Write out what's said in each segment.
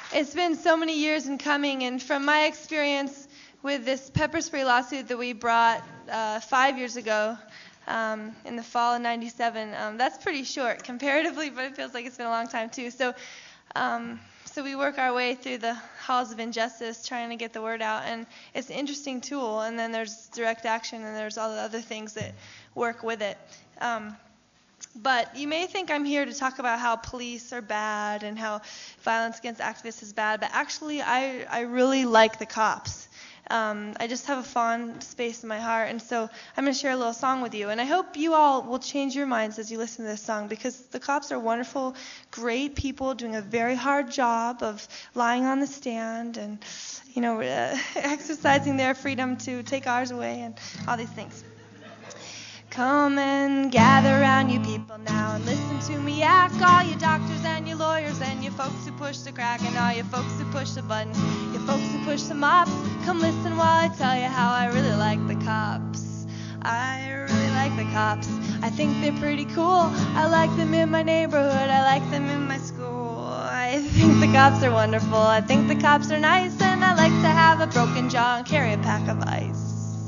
It's been so many years in coming, and from my experience with this pepper spray lawsuit that we brought 5 years ago in the fall of '97, that's pretty short comparatively, but it feels like it's been a long time too. So we work our way through the halls of injustice trying to get the word out, and it's an interesting tool. And then there's direct action, and there's all the other things that work with it. But you may think I'm here to talk about how police are bad and how violence against activists is bad, but actually I really like the cops. I just have a fond space in my heart, and so I'm going to share a little song with you. And I hope you all will change your minds as you listen to this song, because the cops are wonderful, great people doing a very hard job of lying on the stand and, exercising their freedom to take ours away and all these things. Come and gather around, you people, now, and listen to me ask. All you doctors and you lawyers and you folks who push the crack, and all you folks who push the button, you folks who push the mops, come listen while I tell you how I really like the cops. I really like the cops. I think they're pretty cool. I like them in my neighborhood. I like them in my school. I think the cops are wonderful. I think the cops are nice, and I like to have a broken jaw and carry a pack of ice.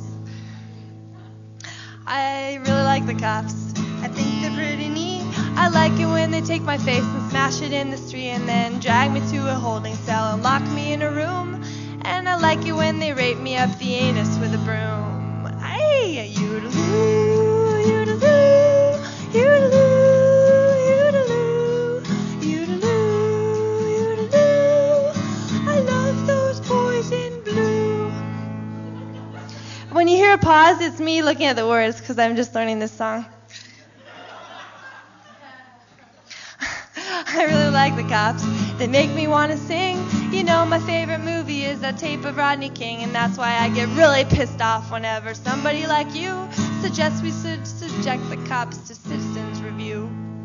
I really like the cops. I think they're pretty neat. I like it when they take my face and smash it in the street and then drag me to a holding cell and lock me in a room. And I like it when they rape me up the anus with a broom. Hey, you-da-loo, you-da-loo, you-da-loo, you-da-loo, you-da-loo, you-da-loo. I love those boys in blue. When you hear a pause, it's me looking at the words because I'm just learning this song. I really like the cops. They make me want to sing. You know, my favorite movie is that tape of Rodney King, and that's why I get really pissed off whenever somebody like you suggests we should subject the cops to citizens review.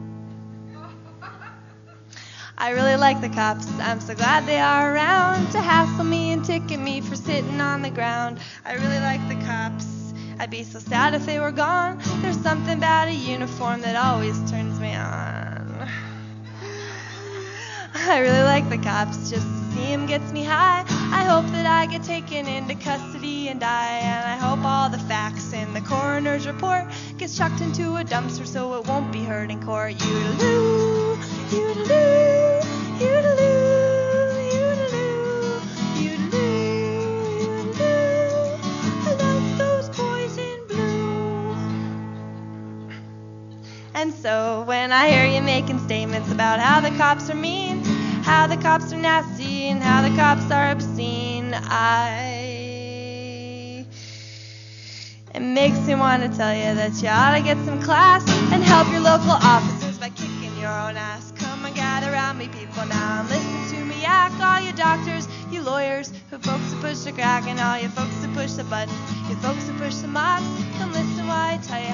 I really like the cops. I'm so glad they are around to hassle me and ticket me for sitting on the ground. I really like the cops. I'd be so sad if they were gone. There's something about a uniform that always turns me on. I really like the cops. Just to see them gets me high. I hope that I get taken into custody and die. And I hope all the facts in the coroner's report gets chucked into a dumpster so it won't be heard in court. You-da-loo, you-da-loo, you-da-loo, you-da-loo, you-da-loo, you-da-loo. I love those boys in blue. And so when I hear you making statements about how the cops are mean, how the cops are nasty, and how the cops are obscene, it makes me want to tell you that you ought to get some class and help your local officers by kicking your own ass. Come and gather around me, people, now, and listen to me yak. All you doctors, you lawyers, who folks who push the crack, and all you folks who push the button, you folks who push the mops, come listen while I tell you